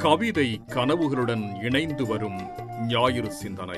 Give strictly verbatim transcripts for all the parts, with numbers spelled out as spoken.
கவிதை கனவுகளுடன் இணைந்து வரும் ஞாயிறு சிந்தனை.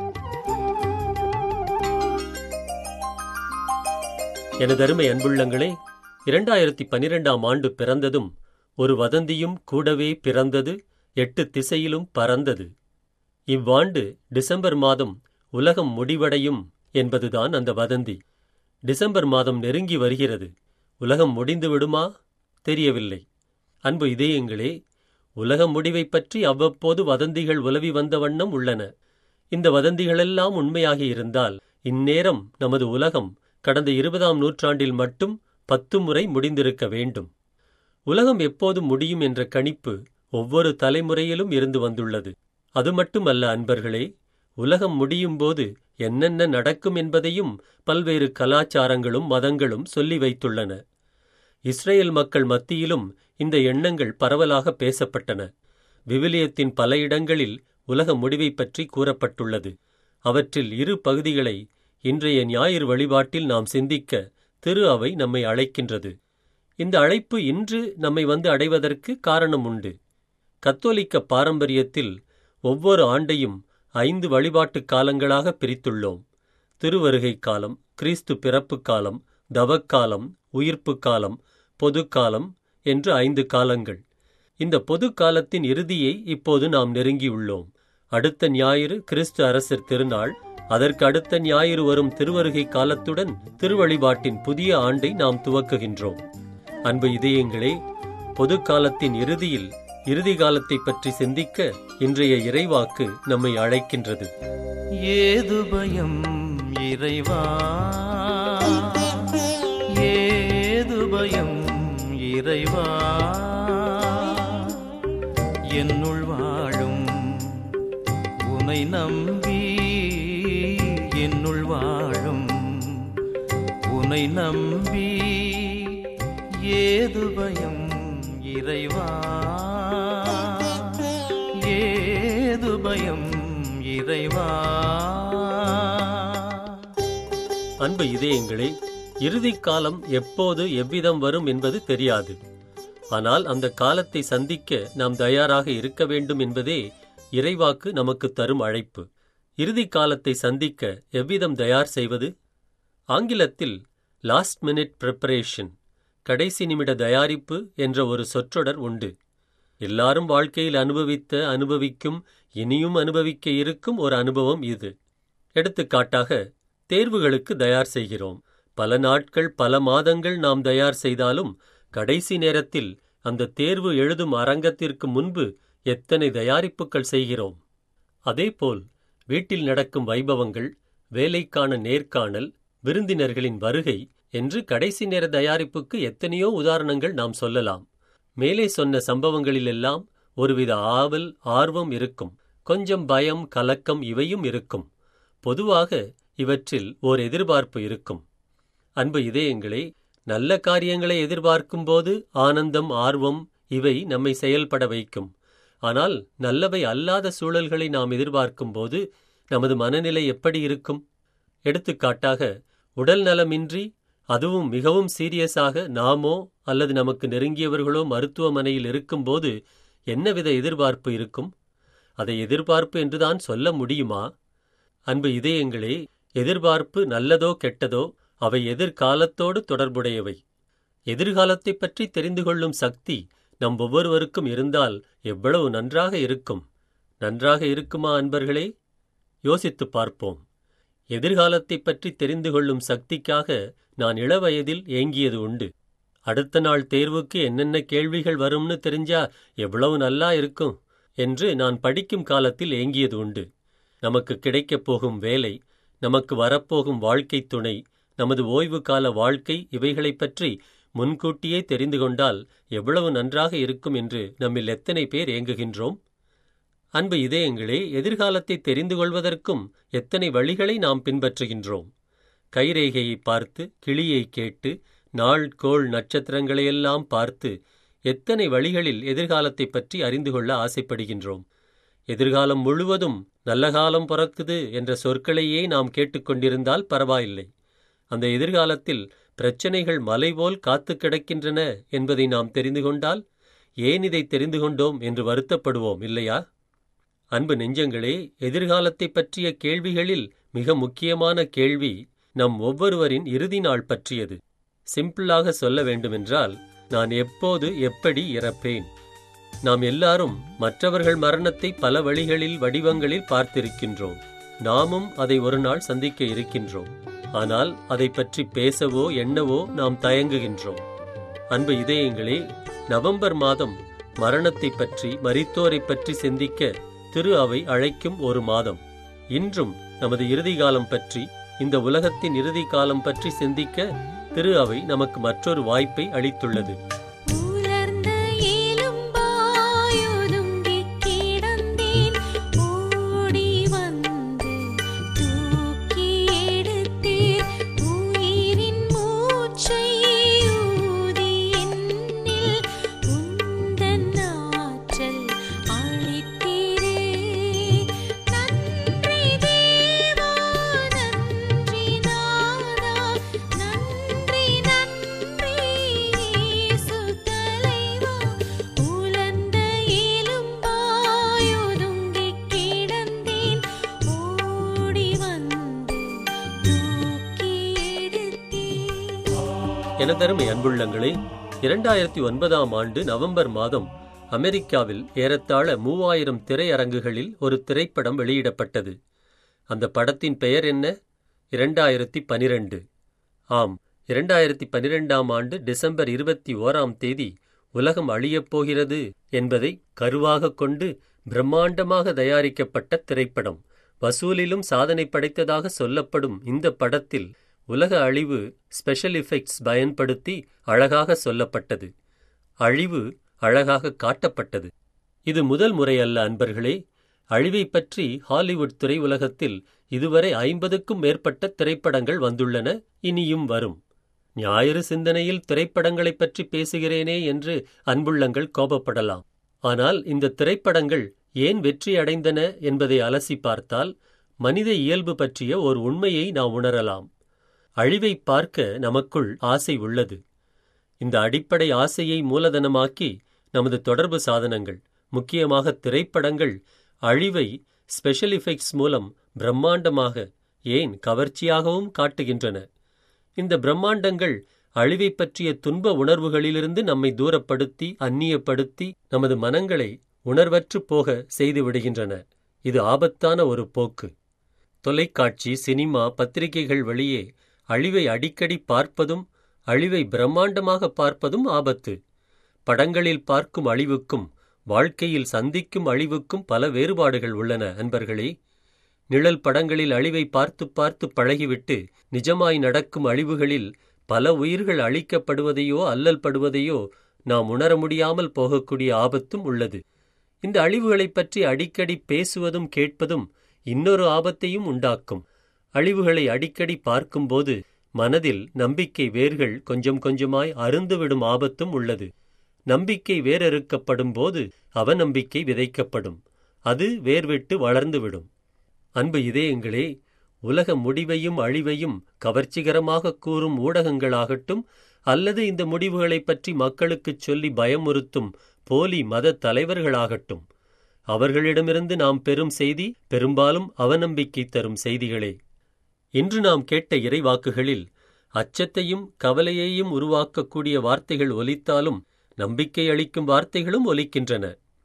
எனதருமை அன்புள்ளங்களே, இரண்டாயிரத்தி பனிரெண்டாம் ஆண்டு பிறந்ததும் ஒரு வதந்தியும் கூடவே பிறந்தது, எட்டு திசையிலும் பறந்தது. இவ்வாண்டு டிசம்பர் மாதம் உலகம் முடிவடையும் என்பதுதான் அந்த வதந்தி. டிசம்பர் மாதம் நெருங்கி வருகிறது. உலகம் முடிந்து விடுமா? தெரியவில்லை. அன்பு இதயங்களே, உலக முடிவை பற்றி அவ்வப்போது வதந்திகள் உலவி வந்த வண்ணம் உள்ளன. இந்த வதந்திகளெல்லாம் உண்மையாகி இருந்தால் இந்நேரம் நமது உலகம் கடந்த இருபதாம் நூற்றாண்டில் மட்டும் பத்து முறை முடிந்திருக்க வேண்டும். உலகம் எப்போது முடியும் என்ற கணிப்பு ஒவ்வொரு தலைமுறையிலும் இருந்து வந்துள்ளது. அது மட்டுமல்ல அன்பர்களே, உலகம் முடியும் போது என்னென்ன நடக்கும் என்பதையும் பல்வேறு கலாச்சாரங்களும் மதங்களும் சொல்லி வைத்துள்ளன. இஸ்ரேல் மக்கள் மத்தியிலும் இந்த எண்ணங்கள் பரவலாக பேசப்பட்டன. விவிலியத்தின் பல இடங்களில் உலக முடிவை பற்றி கூறப்பட்டுள்ளது. அவற்றில் இரு பகுதிகளை இன்றைய ஞாயிறு வழிபாட்டில் நாம் சிந்திக்க திரு அவை நம்மை அழைக்கின்றது. இந்த அழைப்பு இன்று நம்மை வந்து அடைவதற்கு காரணம் உண்டு. கத்தோலிக்க பாரம்பரியத்தில் ஒவ்வொரு ஆண்டையும் ஐந்து வழிபாட்டு காலங்களாக பிரித்துள்ளோம். திருவருகை காலம், கிறிஸ்து பிறப்பு காலம், தவக்காலம், உயிர்ப்பு காலம், பொதுக்காலம் என்று ஐந்து காலங்கள். இந்த பொது காலத்தின் இறுதியை இப்போது நாம் நெருங்கியுள்ளோம். அடுத்த ஞாயிறு கிறிஸ்து அரசர் திருநாள். அதற்கு அடுத்த ஞாயிறு வரும் திருவருகை காலத்துடன் திருவழிபாட்டின் புதிய ஆண்டை நாம் துவக்குகின்றோம். அன்பு இதயங்களே, பொது காலத்தின் இறுதியில் இறுதி காலத்தை பற்றி சிந்திக்க இன்றைய இறைவாக்கு நம்மை அழைக்கின்றது. ஏது பயம் இறைவா, ஏது பயம் இறைவா, என்னுள் வாழும் உனை நம்பி, என்னுள் வாழும் உனை நம்பி, ஏது பயம் இறைவா, ஏது பயம் இறைவா. அன்பு இதயங்களே, இறுதி காலம் எப்போது எவ்விதம் வரும் என்பது தெரியாது. ஆனால் அந்த காலத்தை சந்திக்க நாம் தயாராக இருக்க வேண்டும் என்பதே இறைவாக்கு நமக்கு தரும் அழைப்பு. இறுதி காலத்தை சந்திக்க எவ்விதம் தயார் செய்வது? ஆங்கிலத்தில் லாஸ்ட் மினிட் ப்ரிப்பரேஷன், கடைசி நிமிட தயாரிப்பு என்ற ஒரு சொற்றொடர் உண்டு. எல்லாரும் வாழ்க்கையில் அனுபவித்த, அனுபவிக்கும், இனியும் அனுபவிக்க இருக்கும் ஒரு அனுபவம் இது. எடுத்துக்காட்டாக, தேர்வுகளுக்கு தயார் செய்கிறோம். பல நாட்கள், பல மாதங்கள் நாம் தயார் செய்தாலும் கடைசி நேரத்தில் அந்த தேர்வு எழுதும் அரங்கத்திற்கு முன்பு எத்தனை தயாரிப்புகள் செய்கிறோம். அதேபோல் வீட்டில் நடக்கும் வைபவங்கள், வேலைக்கான நேர்காணல், விருந்தினர்களின் வருகை என்று கடைசி நேர தயாரிப்புக்கு எத்தனையோ உதாரணங்கள் நாம் சொல்லலாம். மேலே சொன்ன சம்பவங்களிலெல்லாம் ஒருவித ஆவல், ஆர்வம் இருக்கும். கொஞ்சம் பயம், கலக்கம் இவையும் இருக்கும். பொதுவாக இவற்றில் ஓர் எதிர்பார்ப்பு இருக்கும். அன்பு இதயங்களே, நல்ல காரியங்களை எதிர்பார்க்கும்போது ஆனந்தம், ஆர்வம் இவை நம்மை செயல்பட வைக்கும். ஆனால் நல்லவை அல்லாத சூழல்களை நாம் எதிர்பார்க்கும்போது நமது மனநிலை எப்படி இருக்கும்? எடுத்துக்காட்டாக, உடல் நலமின்றி, அதுவும் மிகவும் சீரியஸாக நாமோ அல்லது நமக்கு நெருங்கியவர்களோ மருத்துவமனையில் இருக்கும்போது என்னவித எதிர்பார்ப்பு இருக்கும்? அதை எதிர்பார்ப்பு என்றுதான் சொல்ல முடியுமா? அன்பு இதயங்களே, எதிர்பார்ப்பு நல்லதோ கெட்டதோ அவை எதிர்காலத்தோடு தொடர்புடையவை. எதிர்காலத்தை பற்றி தெரிந்து கொள்ளும் சக்தி நம் ஒவ்வொருவருக்கும் இருந்தால் எவ்வளவு நன்றாக இருக்கும். நன்றாக இருக்குமா அன்பர்களே? யோசித்து பார்ப்போம். எதிர்காலத்தை பற்றி தெரிந்து கொள்ளும் சக்திக்காக நான் இளவயதில் ஏங்கியது உண்டு. அடுத்த நாள் தேர்வுக்கு என்னென்ன கேள்விகள் வரும்னு தெரிஞ்சா எவ்வளவு நல்லா இருக்கும் என்று நான் படிக்கும் காலத்தில் ஏங்கியது உண்டு. நமக்கு கிடைக்கப் போகும் வேலை, நமக்கு வரப்போகும் வாழ்க்கை துணை, நமது ஓய்வு கால வாழ்க்கை இவைகளைப் பற்றி முன்கூட்டியே தெரிந்து கொண்டால் எவ்வளவு நன்றாக இருக்கும் என்று நம்மில் எத்தனை பேர் ஏங்குகின்றோம்? அன்பு இதயங்களே, எதிர்காலத்தை தெரிந்து கொள்வதற்கும் எத்தனை வழிகளை நாம் பின்பற்றுகின்றோம். கைரேகையை பார்த்து, கிளியை கேட்டு, நாள் கோள் நட்சத்திரங்களையெல்லாம் பார்த்து எத்தனை வழிகளில் எதிர்காலத்தை பற்றி அறிந்து கொள்ள ஆசைப்படுகின்றோம். எதிர்காலம் முழுவதும் நல்ல காலம் பிறக்குது என்ற சொற்களையே நாம் கேட்டுக்கொண்டிருந்தால் பரவாயில்லை. அந்த எதிர்காலத்தில் பிரச்சனைகள் மலைபோல் காத்து கிடக்கின்றன என்பதை நாம் தெரிந்து கொண்டால் ஏன் இதை தெரிந்து கொண்டோம் என்று வருத்தப்படுவோம் இல்லையா? அன்பு நெஞ்சங்களே, எதிர்காலத்தை பற்றிய கேள்விகளில் மிக முக்கியமான கேள்வி நம் ஒவ்வொருவரின் இறுதி நாள் பற்றியது. சிம்பிளாக சொல்ல வேண்டுமென்றால், நான் எப்போது எப்படி இறப்பேன்? நாம் எல்லாரும் மற்றவர்கள் மரணத்தை பல வழிகளில் வடிவங்களில் பார்த்திருக்கின்றோம். நாமும் அதை ஒரு நாள் சந்திக்க இருக்கின்றோம். ஆனால் அதை பற்றி பேசவோ எண்ணவோ நாம் தயங்குகின்றோம். அன்பு இதயங்களே, நவம்பர் மாதம் மரணத்தை பற்றி, மரித்தோரை பற்றி சிந்திக்க திரு அவை அழைக்கும் ஒரு மாதம். இன்றும் நமது இறுதி காலம் பற்றி, இந்த உலகத்தின் இறுதி காலம் பற்றி சிந்திக்க திரு அவை நமக்கு மற்றொரு வாய்ப்பை அளித்துள்ளது. எனதருமை அன்புள்ளங்களே, இரண்டாயிரத்தி ஒன்பதாம் ஆண்டு நவம்பர் மாதம் அமெரிக்காவில் ஏறத்தாழ மூவாயிரம் திரையரங்குகளில் ஒரு திரைப்படம் வெளியிடப்பட்டது. அந்த படத்தின் பெயர் என்ன? இரண்டாயிரத்தி பனிரெண்டு. ஆம், இரண்டாயிரத்தி பனிரெண்டாம் ஆண்டு டிசம்பர் இருபத்தி ஓராம் தேதி உலகம் அழியப் போகிறது என்பதை கருவாக கொண்டு பிரம்மாண்டமாக தயாரிக்கப்பட்ட திரைப்படம். வசூலிலும் சாதனை படைத்ததாக சொல்லப்படும் இந்த படத்தில் உலக அழிவு ஸ்பெஷல் எஃபெக்ட்ஸ் பயன்படுத்தி அழகாக சொல்லப்பட்டது. அழிவு அழகாக காட்டப்பட்டது. இது முதல் முறையல்ல அன்பர்களே. அழிவை பற்றி ஹாலிவுட் திரையுலகத்தில் இதுவரை ஐம்பதுக்கும் மேற்பட்ட திரைப்படங்கள் வந்துள்ளன, இனியும் வரும். ஞாயிறு சிந்தனையில் திரைப்படங்களைப் பற்றி பேசுகிறேனே என்று அன்புள்ளங்கள் கோபப்படலாம். ஆனால் இந்த திரைப்படங்கள் ஏன் வெற்றி அடைந்தன என்பதை அலசி பார்த்தால் மனித இயல்பு பற்றிய ஒரு உண்மையை நாம் உணரலாம். அழிவை பார்க்க நமக்குள் ஆசை உள்ளது. இந்த அடிப்படை ஆசையை மூலதனமாக்கி நமது தொடர்பு சாதனங்கள், முக்கியமாக திரைப்படங்கள், அழிவை ஸ்பெஷல் எஃபெக்ட்ஸ் மூலம் பிரம்மாண்டமாக, ஏன் கவர்ச்சியாகவும் காட்டுகின்றன. இந்த பிரம்மாண்டங்கள் அழிவை பற்றிய துன்ப உணர்வுகளிலிருந்து நம்மை தூரப்படுத்தி, அந்நியப்படுத்தி, நமது மனங்களை உணர்வற்று போக செய்துவிடுகின்றன. இது ஆபத்தான ஒரு போக்கு. தொலைக்காட்சி, சினிமா, பத்திரிகைகள் வழியே அழிவை அடிக்கடி பார்ப்பதும், அழிவை பிரம்மாண்டமாக பார்ப்பதும் ஆபத்து. படங்களில் பார்க்கும் அழிவுக்கும் வாழ்க்கையில் சந்திக்கும் அழிவுக்கும் பல வேறுபாடுகள் உள்ளன அன்பர்களே. நிழல் படங்களில் அழிவை பார்த்து பார்த்து பழகிவிட்டு நிஜமாய் நடக்கும் அழிவுகளில் பல உயிர்கள் அழிக்கப்படுவதையோ அல்லல் படுவதையோ நாம் உணர முடியாமல் போகக்கூடிய ஆபத்தும் உள்ளது. இந்த அழிவுகளைப் பற்றி அடிக்கடி பேசுவதும் கேட்பதும் இன்னொரு ஆபத்தையும் உண்டாக்கும். அழிவுகளை அடிக்கடி பார்க்கும்போது மனதில் நம்பிக்கை வேர்கள் கொஞ்சம் கொஞ்சமாய் அருந்துவிடும் ஆபத்தும் உள்ளது. நம்பிக்கை வேரறுக்கப்படும் போது அவநம்பிக்கை விதைக்கப்படும். அது வேர்விட்டு வளர்ந்துவிடும். அன்பு இதயங்களே, உலக முடிவையும் அழிவையும் கவர்ச்சிகரமாக கூறும் ஊடகங்களாகட்டும், அல்லது இந்த முடிவுகளைப் பற்றி மக்களுக்குச் சொல்லி பயமுறுத்தும் போலி மத தலைவர்களாகட்டும், அவர்களிடமிருந்து நாம் பெறும் செய்தி பெரும்பாலும் அவநம்பிக்கை தரும் செய்திகளே. இன்று நாம் கேட்ட இறைவாக்குகளில் அச்சத்தையும் கவலையையும் உருவாக்கக்கூடிய வார்த்தைகள் ஒலித்தாலும் நம்பிக்கை அளிக்கும் வார்த்தைகளும் ஒலிக்கின்றன.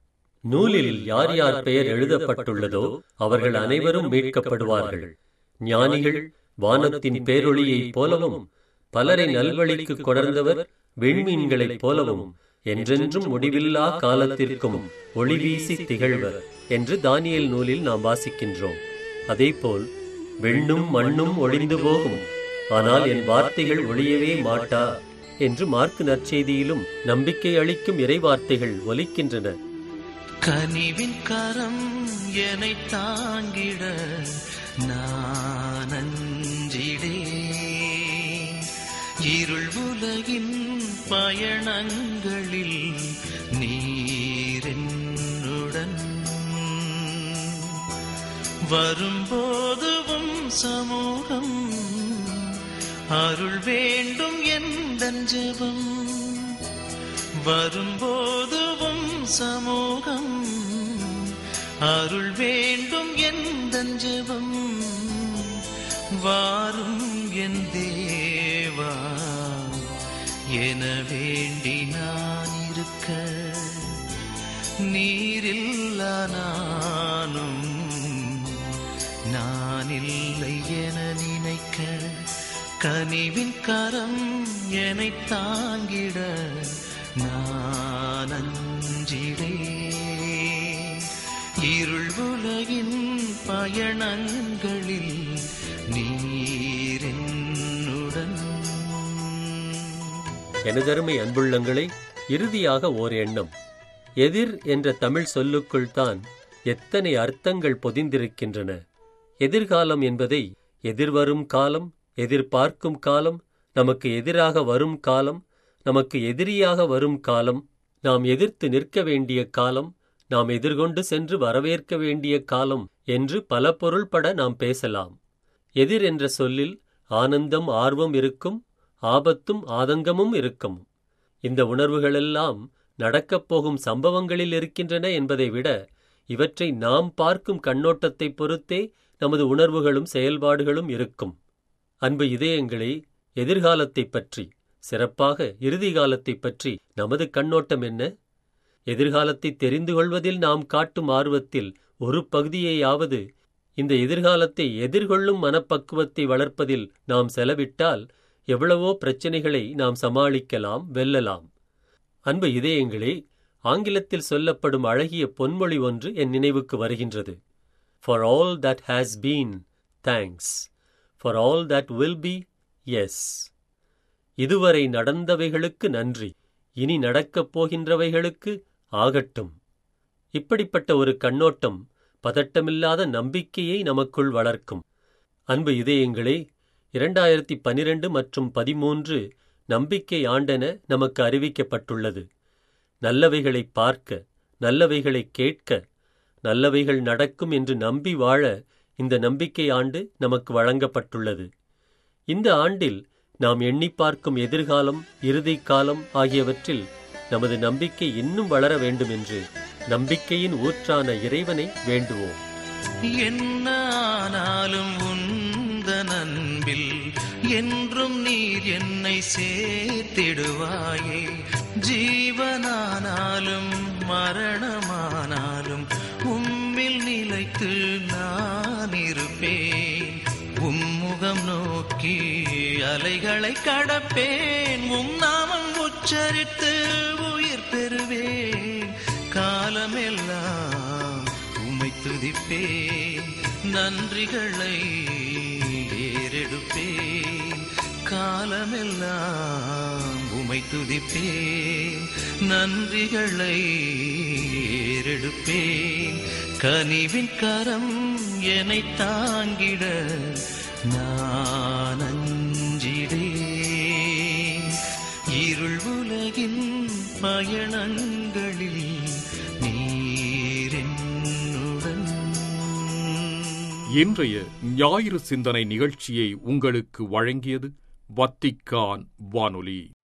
நூலில் யார் யார் பெயர் எழுதப்பட்டுள்ளதோ அவர்கள் அனைவரும் மீட்கப்படுவார்கள். ஞானிகள் வானத்தின் பேரொளியைப் போலவும், பலரை நல்வழிக்கு கொணர்ந்தவர் விண்மீன்களைப் போலவும், என்றென்றும் முடிவில்லா காலத்திற்கும் ஒளி வீசி திகழ்வர் என்று தானியேல் நூலில் நாம் வாசிக்கின்றோம். அதேபோல் விண்ணும் மண்ணும் ஒளிந்து போகும், ஆனால் என் வார்த்தைகள் ஒளியவே மாட்டா என்று மார்க்கு நற்செய்தியிலும் நம்பிக்கை அளிக்கும் இறைவார்த்தைகள் ஒலிக்கின்றன. கனிவின் கரம் என்னை தாங்கிட நான் அஞ்சிடே, இருள் உலகின் பயணங்களில் நீரென்னுடன் வரும்போதுவும் சமூகம் அருள் வேண்டும் எந்தன் ஜெபம் வரும்போதுவும் சமூகம் அருள் வேண்டும் எந்தன் ஜெபம் வாரும் என் தேவா என வேண்டி நான் இருக்க நீரில்லா நானும் நான் இல்லை என நினைக்க கனிவின் கரம் என்னை தாங்கிட நான் அஞ்சிடே இருள் உலகின் பயணங்களில் நீரென்னுடன். எனதருமை அன்புள்ளங்களே, இறுதியாக ஓர் எண்ணம். எதிர் என்ற தமிழ் சொல்லுக்குள் தான் எத்தனை அர்த்தங்கள் பொதிந்திருக்கின்றன. எதிர்காலம் என்பதை எதிர்வரும் காலம், எதிர்பார்க்கும் காலம், நமக்கு எதிராக வரும் காலம், நமக்கு எதிரியாக வரும் காலம், நாம் எதிர்த்து நிற்க வேண்டிய காலம், நாம் எதிர்கொண்டு சென்று வரவேற்க வேண்டிய காலம் என்று பல பொருள்பட நாம் பேசலாம். எதிர் என்ற சொல்லில் ஆனந்தம், ஆர்வம் இருக்கும், ஆபத்தும் ஆதங்கமும் இருக்கும். இந்த உணர்வுகளெல்லாம் நடக்கப் போகும் சம்பவங்களில் இருக்கின்றன என்பதை விட இவற்றை நாம் பார்க்கும் கண்ணோட்டத்தை பொறுத்தே நமது உணர்வுகளும் செயல்பாடுகளும் இருக்கும். அன்பு இதயங்களே, எதிர்காலத்தைப் பற்றி, சிறப்பாக இறுதி காலத்தைப் பற்றி நமது கண்ணோட்டம் என்ன? எதிர்காலத்தை தெரிந்து கொள்வதில் நாம் காட்டும் ஆர்வத்தில் ஒரு பகுதியையாவது இந்த எதிர்காலத்தை எதிர்கொள்ளும் மனப்பக்குவத்தை வளர்ப்பதில் நாம் செலவிட்டால் எவ்வளவோ பிரச்சனைகளை நாம் சமாளிக்கலாம், வெல்லலாம். அன்பு இதயங்களே, ஆங்கிலத்தில் சொல்லப்படும் அழகிய பொன்மொழி ஒன்று என் நினைவுக்கு வருகின்றது. For all that has been, thanks. For all that will be, yes. இதுவரை நடந்தவைகளுக்கு நன்றி, இனி நடக்கப் போகின்றவைகளுக்கு ஆகட்டும். இப்படிப்பட்ட ஒரு கண்ணோட்டம் பதட்டமில்லாத நம்பிக்கையை நமக்குள் வளர்க்கும். அன்பு இதயங்களே, இரண்டாயிரத்தி பனிரெண்டு மற்றும் பதிமூன்று நம்பிக்கை ஆண்டென நமக்கு அறிவிக்கப்பட்டுள்ளது. நல்லவைகளை பார்க்க, நல்லவைகளை கேட்க, நல்லவைகள் நடக்கும் என்று நம்பி வாழ இந்த நம்பிக்கை ஆண்டு நமக்கு வழங்கப்பட்டுள்ளது. இந்த ஆண்டில் நாம் எண்ணி பார்க்கும் எதிர்காலம், இறுதி காலம் ஆகியவற்றில் நமது நம்பிக்கை இன்னும் வளர வேண்டும் என்று நம்பிக்கையின் ஊற்றான இறைவனை வேண்டுவோம். என்ன ஆனாலும் உந்தன் அன்பில் என்றும் நீர் என்னை சேர்த்திடுவாயே. ஜீவனானாலும் மரணமானாலும் உம்மில் நிலைத்து நான் இருப்பேன். உம்முகம் நோக்கி அலைகளை கடப்பேன். உம் நாமம் உச்சரித்து உயிர் பெறுவேன். காலமெல்லாம் உம்மை துதிப்பேன். நன்றிகளை ஏறெடுப்பேன். காலமெல்லாம் உம்மை துதிப்பேன். நன்றிகளை ஏறெடுப்பேன். கனிவின் கரம் என்னை தாங்கிட நான் அஞ்சிடேன். இருள் உலகின் பயணங்களில் நீரென்னுடன். இன்றைய ஞாயிறு சிந்தனை நிகழ்ச்சியை உங்களுக்கு வழங்கியது வத்திக்கான் வானொலி.